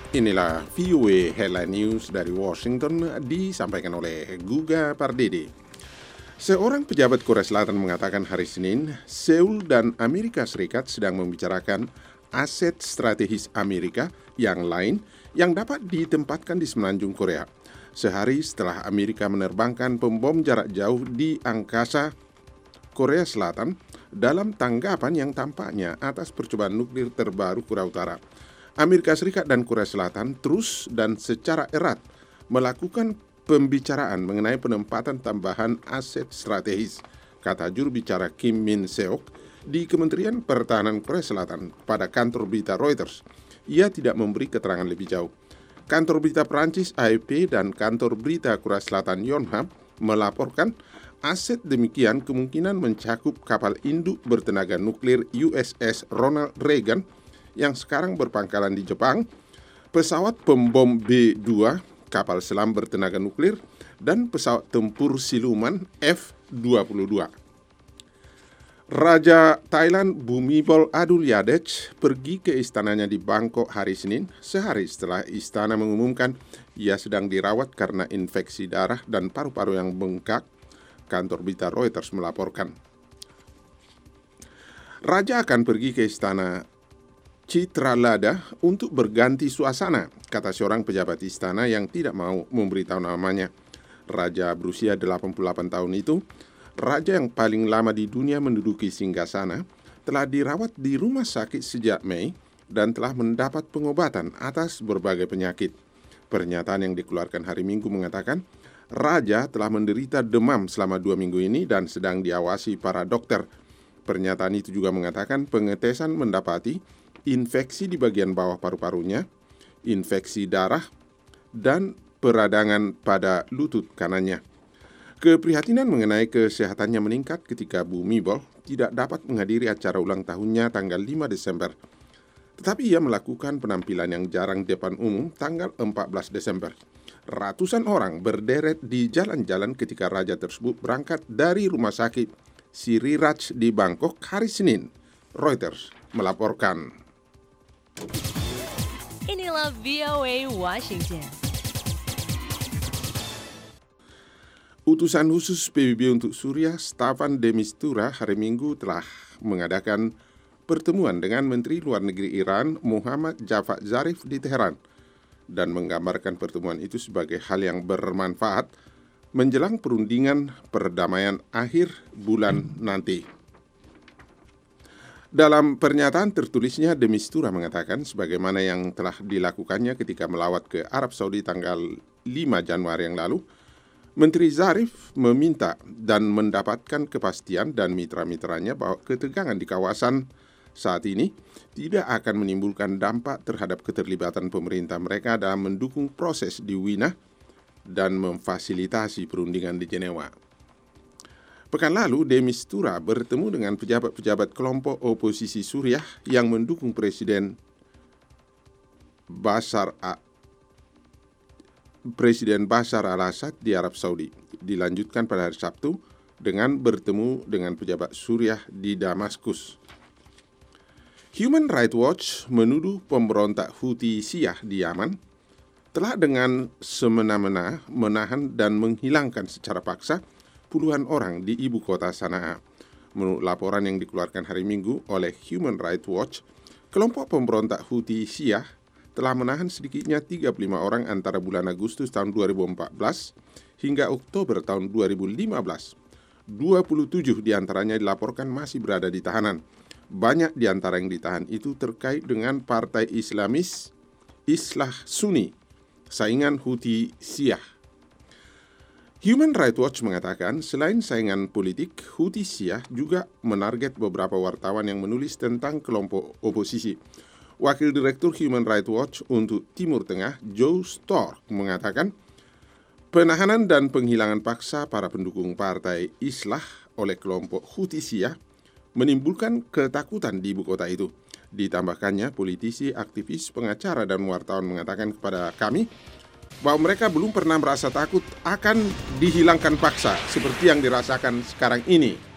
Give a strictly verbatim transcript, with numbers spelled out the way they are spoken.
Inilah V O A Headline News dari Washington disampaikan oleh Guga Pardede. Seorang pejabat Korea Selatan mengatakan hari Senin, Seoul dan Amerika Serikat sedang membicarakan aset strategis Amerika yang lain yang dapat ditempatkan di semenanjung Korea. Sehari setelah Amerika menerbangkan pembom jarak jauh di angkasa Korea Selatan dalam tanggapan yang tampaknya atas percobaan nuklir terbaru Korea Utara. Amerika Serikat dan Korea Selatan terus dan secara erat melakukan pembicaraan mengenai penempatan tambahan aset strategis, kata juru bicara Kim Min Seok di Kementerian Pertahanan Korea Selatan pada kantor berita Reuters. Ia tidak memberi keterangan lebih jauh. Kantor berita Perancis A F P dan kantor berita Korea Selatan Yonhap melaporkan aset demikian kemungkinan mencakup kapal induk bertenaga nuklir U S S Ronald Reagan yang sekarang berpangkalan di Jepang, pesawat pembom B dua, kapal selam bertenaga nuklir, dan pesawat tempur siluman F dua puluh dua. Raja Thailand Bhumibol Adulyadej pergi ke istananya di Bangkok hari Senin, sehari setelah istana mengumumkan ia sedang dirawat karena infeksi darah dan paru-paru yang bengkak, kantor berita Reuters melaporkan. Raja akan pergi ke istana Citralada untuk berganti suasana, kata seorang pejabat istana yang tidak mau memberitahu namanya. Raja berusia delapan puluh delapan tahun itu, raja yang paling lama di dunia menduduki singgasana, telah dirawat di rumah sakit sejak Mei dan telah mendapat pengobatan atas berbagai penyakit. Pernyataan yang dikeluarkan hari Minggu mengatakan, raja telah menderita demam selama dua minggu ini dan sedang diawasi para dokter. Pernyataan itu juga mengatakan pengetesan mendapati infeksi di bagian bawah paru-parunya, infeksi darah, dan peradangan pada lutut kanannya. Keprihatinan mengenai kesehatannya meningkat ketika Bhumibol tidak dapat menghadiri acara ulang tahunnya tanggal lima Desember. Tetapi ia melakukan penampilan yang jarang di depan umum tanggal empat belas Desember. Ratusan orang berderet di jalan-jalan ketika raja tersebut berangkat dari rumah sakit Siriraj di Bangkok hari Senin. Reuters melaporkan. Inilah V O A Washington. Utusan khusus P B B untuk Suriah, Staffan de Mistura, hari Minggu telah mengadakan pertemuan dengan Menteri Luar Negeri Iran, Muhammad Javad Zarif di Teheran, dan menggambarkan pertemuan itu sebagai hal yang bermanfaat menjelang perundingan perdamaian akhir bulan nanti. Dalam pernyataan tertulisnya, de Mistura mengatakan sebagaimana yang telah dilakukannya ketika melawat ke Arab Saudi tanggal lima Januari yang lalu, Menteri Zarif meminta dan mendapatkan kepastian dan mitra-mitranya bahwa ketegangan di kawasan saat ini tidak akan menimbulkan dampak terhadap keterlibatan pemerintah mereka dalam mendukung proses di Wina dan memfasilitasi perundingan di Jenewa. Pekan lalu, de Mistura bertemu dengan pejabat-pejabat kelompok oposisi Suriah yang mendukung Presiden Bashar a Presiden Bashar al-Assad di Arab Saudi. Dilanjutkan pada hari Sabtu dengan bertemu dengan pejabat Suriah di Damaskus. Human Rights Watch menuduh pemberontak Houthi Syiah di Yaman telah dengan semena-mena menahan dan menghilangkan secara paksa puluhan orang di ibu kota Sanaa. Menurut laporan yang dikeluarkan hari Minggu oleh Human Rights Watch, kelompok pemberontak Houthi Syiah telah menahan sedikitnya tiga puluh lima orang antara bulan Agustus tahun dua ribu empat belas hingga Oktober tahun dua ribu lima belas. dua puluh tujuh diantaranya dilaporkan masih berada di tahanan. Banyak di antara yang ditahan itu terkait dengan partai Islamis Islah Sunni, saingan Houthi Syiah. Human Rights Watch mengatakan selain saingan politik, Houthi Syiah juga menarget beberapa wartawan yang menulis tentang kelompok oposisi. Wakil Direktur Human Rights Watch untuk Timur Tengah, Joe Stork, mengatakan penahanan dan penghilangan paksa para pendukung partai Islah oleh kelompok Houthi Syiah menimbulkan ketakutan di ibu kota itu. Ditambahkannya, politisi, aktivis, pengacara, dan wartawan mengatakan kepada kami bahwa mereka belum pernah merasa takut akan dihilangkan paksa seperti yang dirasakan sekarang ini.